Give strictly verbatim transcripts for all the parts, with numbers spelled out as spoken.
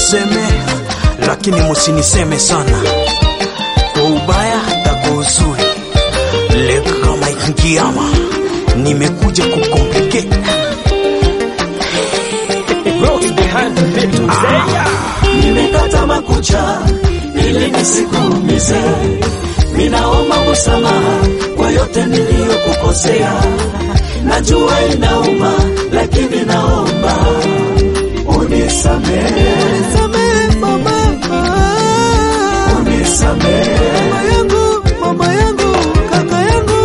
museme, lakini musiniseme sana. Kwa ubaya hata kwa uzuri. Le Grand Mike Ngiama, nimekuja kukomplicate. Ah, nimekata makucha ili nisikuumize. Ninaomba msamaha kwa yote niliyokukosea. Najua inauma lakini naomba unisamehe. Unisamehe mama, unisamehe mama yangu, mama yangu, kaka yangu.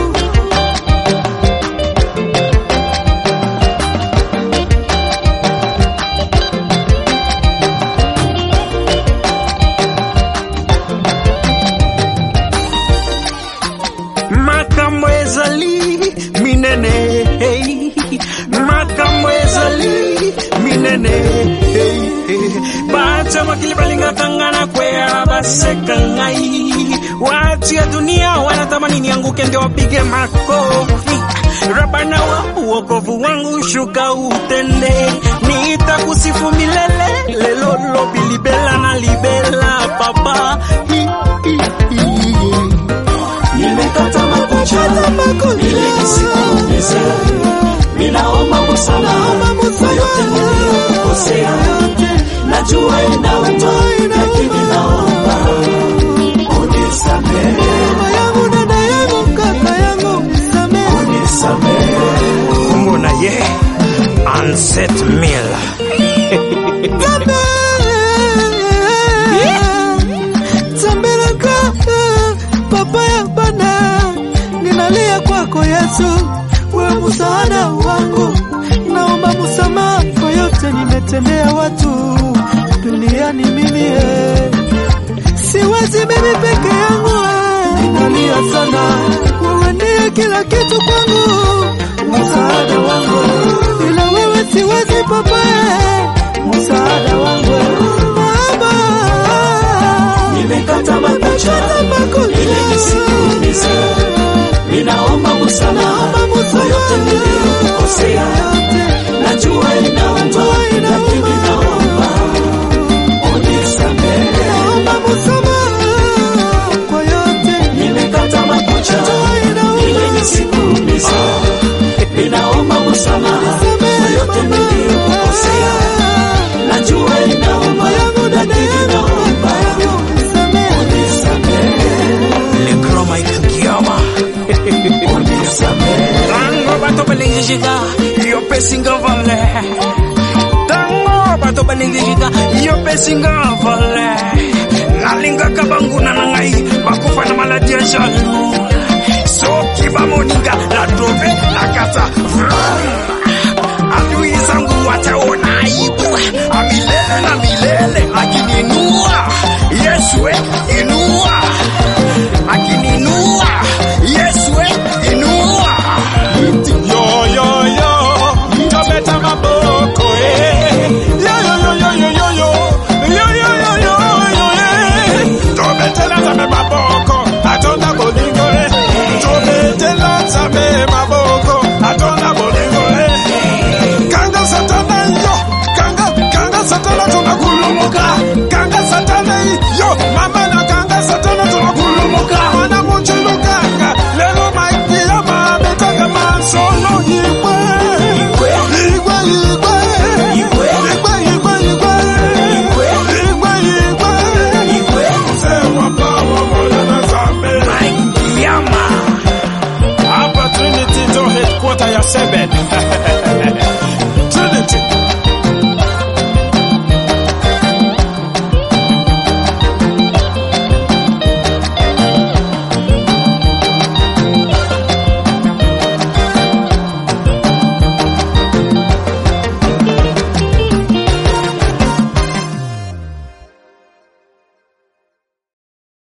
Makambo ezali minene, hey. Makambo ezali minene, hey, hey. Bacha makili balinga kangana kwea baseka ngai. Watu ya dunia wanatamani nianguke ndio wapige makofi. Rabana wa uokovu wangu shuka utende. Nitakusifu milele lelolo bilibela na libela papa. Hi, hi, hi. Nimekata makucha ili nisikuumize. Ninaomba msamaha kwa yote niliyokukosea. Najua inauma lakini naomba unisamehe. Mama yangu, dada yangu, kaka yangu, unisamehe. Unisamehe. Kumbo na ye Anset Mil. Zambelaka papa ya bana, ninalia kwako Yesu, wewe msaada wangu. Naomba msamaha kwa yote nimetendea watu duniani mimi, eh. Siwezi mimi peke yangu, eh. Ninalia sana, wewe ndiye kila kitu kwangu, msaada wangu. Bila wewe siwezi papa, eh. Msaada wangu baba. Nimekata makucha ili nisikuumize. Ninaomba msamaha kwa yote niliyokukosea. Najua inauma lakini naomba unisamehe. Naomba msamaha kwa yote. Nimekata makucha ili nisikuumize. Ninaomba msamaha kwa yote niliyokukosea. Najua inauma lakini naomba unisamehe. Le Grand Mike Ngiama. Tango bato balingishika, yo pesinga vale. Tango bato balingishika, yo pesinga vale. Nalinga kabanguna na ngai, bakufa na maladi ya jalu. Soki ba moninga, la trove, la kata.